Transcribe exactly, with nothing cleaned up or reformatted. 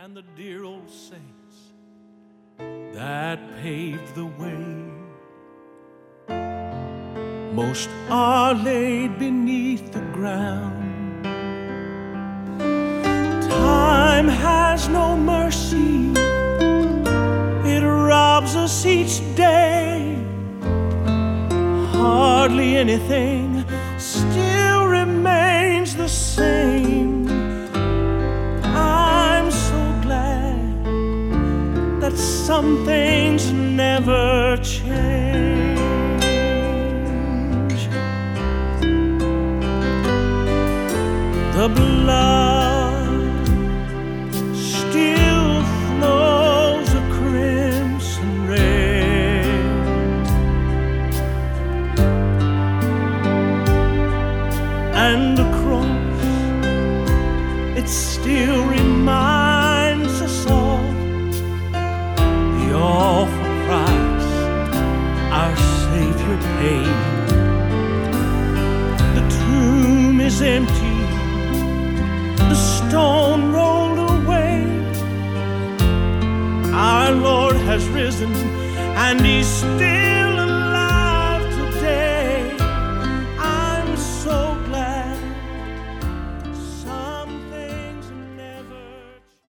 and the dear old saints that paved the way. Most are laid beneath the ground. Time has no mercy, it robs us each day. Hardly anything still remains the same. I'm so glad that some things never change. The blood still flows a crimson red, and the cross, it still reminds us of the awful price our Savior paid. The tomb is empty, the stone rolled away. Our Lord has risen, and He's still